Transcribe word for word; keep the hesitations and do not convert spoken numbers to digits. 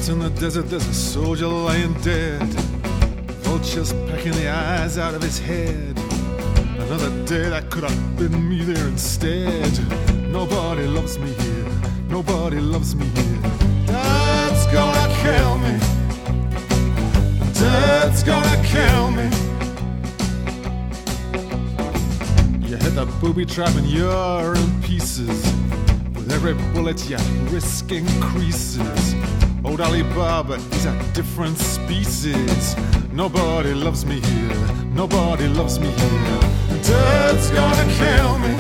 Out in the desert there's a soldier lying dead, vultures pecking the eyes out of his head. Another day that could have been me there instead. Nobody loves me here, nobody loves me here. Dad's gonna kill me, Dad's gonna kill me. You hit the booby trap and you're in pieces. With every bullet your risk increases. Old Alibaba is a different species. Nobody loves me here, nobody loves me here. Dad's gonna kill me,